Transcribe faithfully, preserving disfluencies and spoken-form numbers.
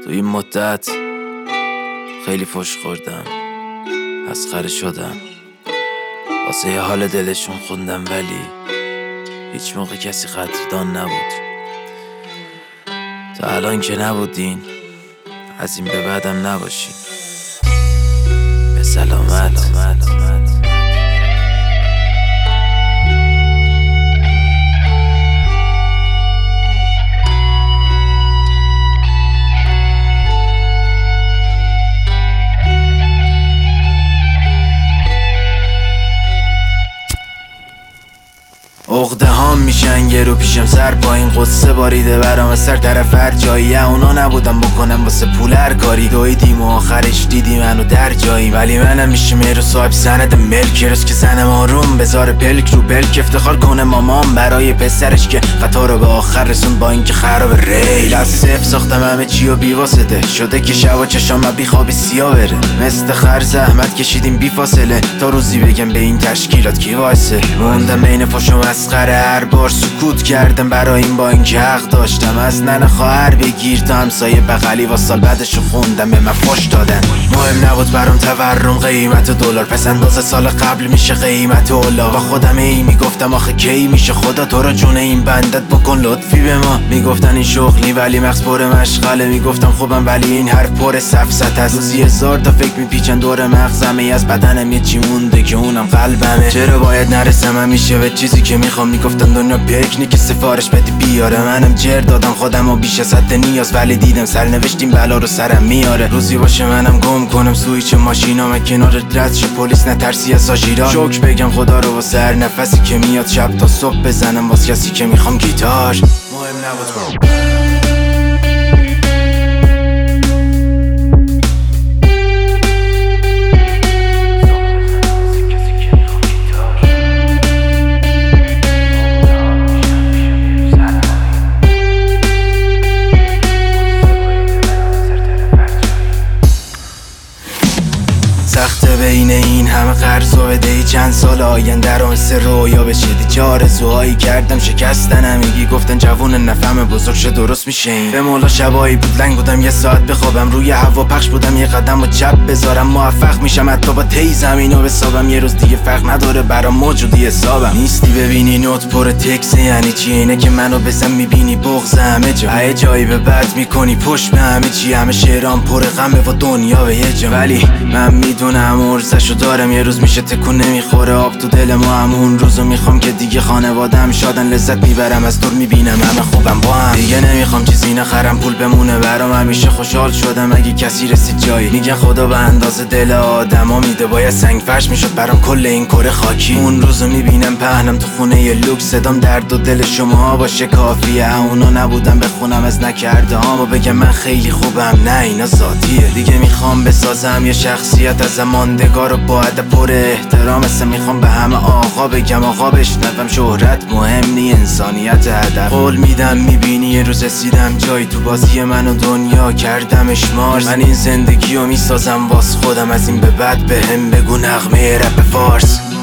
تو این مدت خیلی فش خوردم، مسخره شدم، واسه یه حال دلشون خوندم، ولی هیچ موقع کسی قدردان نبود. تا الان که نبودین، از این به بعدم نباشین. به سلامت. عقده هام میشن گرو پیشم، سر پایین قصه باریده برام سر طرف هر جایی. اونا نبودم بکنم واسه پول هر کاری، دویدیم و آخرش دیدی منو در جایی. ولی منم میشه میرو صاحب سند ملک، روز که زنم آروم بذاره پلک رو پلک، افتخار کنه مامان برای پسرش که قطار رو به آخر رسون با اینکه خراب ریل. از صفر ساختم همه چی و بی واسطه، شده که شب و چشام بی خوابی سیاه بره. مثل خر زحمت کشیدیم بی فاصله، تا روزی بگم به این تشکیلات کی واسه. موندم بین فوش و مسخره، هر بار سکوت کردم برای این با اینکه حق داشتم. از ننه خواهر بگیر تا همسایه بغلی و سال بعدشو خوندم به من فش دادن. مهم نبود برام تورم قیمت دلار، پس اندازه سال قبل میشه قیمت اولا. و خودم ای میگفتم آخه کی میشه خدا تو را جون این بندت بکن لطفی به ما. میگفتن این شغلی ولی مغز پر مشغله، میگفتم خوبم ولی این حرف پر سفسط است. روزی هزار تا فکر میپیچن دور مغزم، ای از بدنم یه چی مونده که اونم قلبمه. چرا باید نرسم همیشه به چیزی که میخوام؟ میگفتن دنیا پیکنیک سفارش بدی بیاره، منم جر دادم خودم و بیش از حد نیاز، ولی دیدم سرنوشتیم بلا رو سرم میاره. روزی باشه منم گم کنم سویچ ماشینام کنار رد شه، پلیس نترسی از آژیران. شکر بگم خدا رو واسه هر نفسی که میاد، شب تا صبح بزنم واسه کسی که میخوام گیتار. مهم نبود سخته بین این همه قرض و بدهی، چند سال آینده رو مثل رویا بشه. دیگه آرزوهایی کردم شکستن میگی، گفتن جوون نفهم بزرگ شه درست میشه این. به مولا شبایی بود لنگ بودم یه ساعت بخوابم، روی هوا پخش بودم یه قدم و چپ بذارم. موفق میشم حتی با تی زمینو بسابم، یه روز دیگه فرق نداره برام موجودی حسابم. نیستی ببینی نوت پر تکس یعنی چی؟ اینه که منو بزن میبینی بغض همه جا، هی جایی به بد میکنی پشت به همه چی. همه شعرام پر غمه و دنیا به یه جا، ولی من میدونم ارزشو دارم. یه روز میشه تکون نمیخوره آب تو دل ما، همون روزو میخوام که دیگه خانوادم شادن، لذت میبرم از دور میبینم همه خوبم با هم. دیگه نمیخوام چیزی نخرم پول بمونه برام، همیشه خوشحال شدم اگه کسی رسید جایی. میگن خدا به اندازه دل آدما میده، باید سنگ فرش میشد برام کل این کره خاکی. اون روزو میبینم پهنم تو خونه ی لوکس، صدام درد و دل شما باشه کافیه. اونا نبودم بخونم از نکرده هامو بگم من خیلی خوبم، نه اینا ذاتیه. دیگه میخوام بسازم یه شخصیت از ماندگار و با ادب پر احترام، مثل میخوام به همه آقا بگم آقا بشنوم. شهرت مهم نی، انسانیت هدف. قول میدم میبینی یه روز رسیدم جایی تو بازی من و دنیا کردمش مارس. من این زندگی رو میسازم واس خودم، از این به بعد بهم بگو نغمه رپ فارس.